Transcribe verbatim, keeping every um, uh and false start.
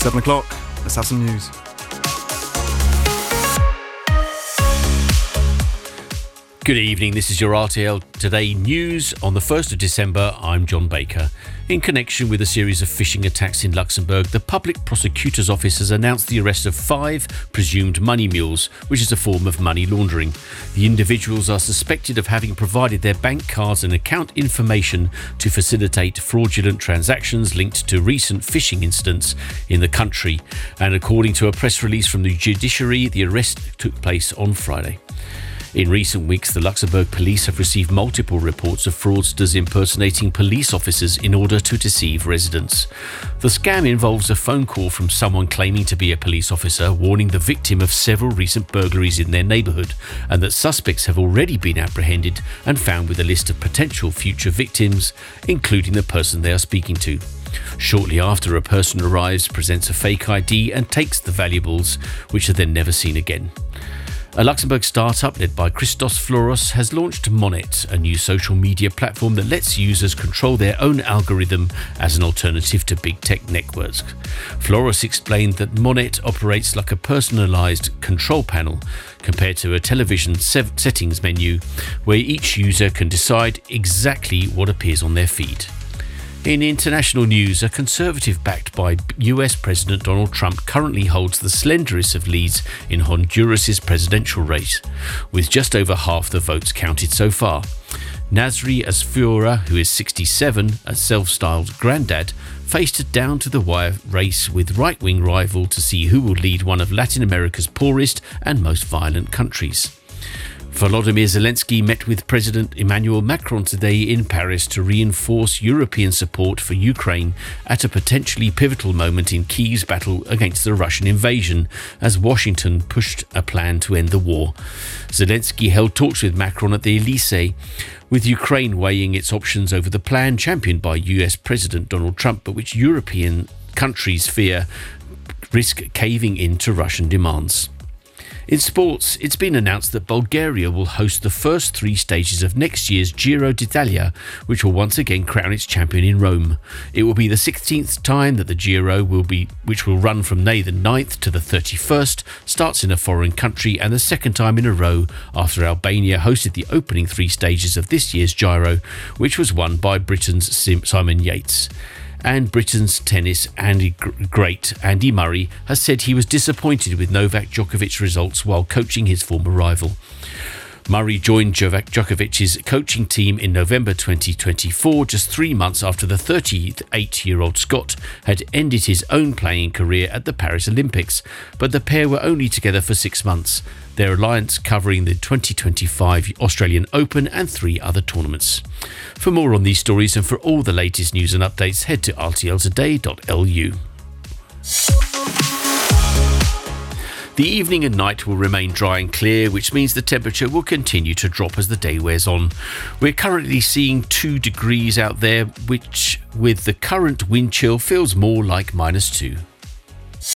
seven o'clock. Let's have some news. Good evening, this is your R T L Today news on the first of December. I'm John Baker. In connection with a series of phishing attacks in Luxembourg, the Public Prosecutor's Office has announced the arrest of five presumed money mules, which is a form of money laundering. The individuals are suspected of having provided their bank cards and account information to facilitate fraudulent transactions linked to recent phishing incidents in the country. And according to a press release from the judiciary, the arrest took place on Friday. In recent weeks, the Luxembourg police have received multiple reports of fraudsters impersonating police officers in order to deceive residents. The scam involves a phone call from someone claiming to be a police officer, warning the victim of several recent burglaries in their neighbourhood, and that suspects have already been apprehended and found with a list of potential future victims, including the person they are speaking to. Shortly after, a person arrives, presents a fake I D and takes the valuables, which are then never seen again. A Luxembourg startup led by Christos Floros has launched Monet, a new social media platform that lets users control their own algorithm as an alternative to big tech networks. Floros explained that Monet operates like a personalised control panel compared to a television settings menu, where each user can decide exactly what appears on their feed. In international news, a Conservative backed by U S President Donald Trump currently holds the slenderest of leads in Honduras' presidential race, with just over half the votes counted so far. Nasri Asfura, who is sixty-seven, a self-styled granddad, faced a down-to-the-wire race with right-wing rival to see who will lead one of Latin America's poorest and most violent countries. Volodymyr Zelensky met with President Emmanuel Macron today in Paris to reinforce European support for Ukraine at a potentially pivotal moment in Kyiv's battle against the Russian invasion, as Washington pushed a plan to end the war. Zelensky held talks with Macron at the Elysee, with Ukraine weighing its options over the plan championed by U S President Donald Trump, but which European countries fear risk caving in to Russian demands. In sports, it's been announced that Bulgaria will host the first three stages of next year's Giro d'Italia, which will once again crown its champion in Rome. It will be the sixteenth time that the Giro will be, which will run from May the ninth to the thirty-first, starts in a foreign country, and the second time in a row after Albania hosted the opening three stages of this year's Giro, which was won by Britain's Simon Yates. And Britain's tennis Andy great Andy Murray has said he was disappointed with Novak Djokovic's results while coaching his former rival. Murray joined Djokovic's coaching team in November twenty twenty-four, just three months after the thirty-eight-year-old Scot had ended his own playing career at the Paris Olympics, but the pair were only together for six months, their alliance covering the twenty twenty-five Australian Open and three other tournaments. For more on these stories and for all the latest news and updates, head to r t l today dot l u. The evening and night will remain dry and clear, which means the temperature will continue to drop as the day wears on. We're currently seeing two degrees out there, which with the current wind chill feels more like minus two.